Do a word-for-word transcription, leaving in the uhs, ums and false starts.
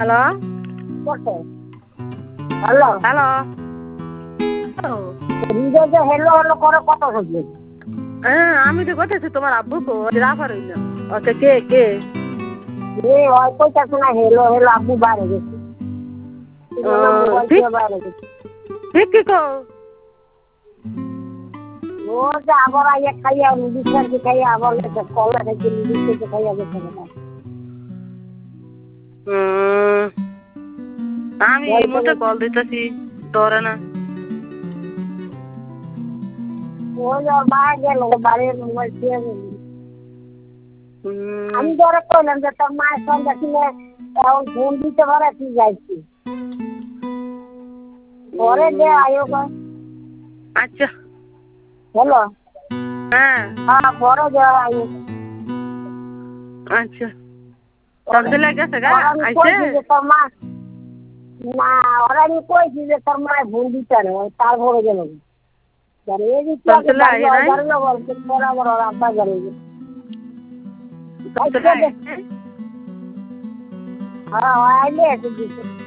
Hello hello hello হৃদয় hello hello করে কত হচ্ছে? হ্যাঁ আমি তো করতেছি তোমার আব্বু কো রাফার হইল ওকে কে কে এ ওই কইতাছে না হেলো হেলো আব্বু বাইরে গেছে। ও মোবাইল ঠিক দিয়ে বাইরে গেছে। ঠিক কি কো ও যে আবার আইয়া খাইয়া বিশ্রান্তি খাইয়া আবার গেছে কলা খাইছে বিশ্রান্তি খাইয়া গেছে না। হুম আমি এই মুহূর্তে কল দিতেছি ধরে না। ওই ওর বাইরে গেল বাইরে মোবাইল দিয়ে গেল। হুম আমি ধরে কইলাম যে তোর মায়ের সঙ্গে কিনে এখন ফোন দিতে পারে তুই যাইছি পরে যে আয়ো গো আচ্ছা হ্যালো হ্যাঁ হ্যাঁ পরে যে আয়ো আচ্ছা তোর ছেলে গেছে গা ওরা আমি আইছে কইছি যে তোর মা না ওরা আমি কইছি যে তোর মায়ের ফোন দিতে না তারপরে গেল জানি এই যে তোর আগে ছেলে বাড়ি আই নাই বাড়ি বলছে বরাবর ওরা আব্বা জানি তোর ছেলে আই নাই? হ্যাঁ আইলে এসে দিচ্ছে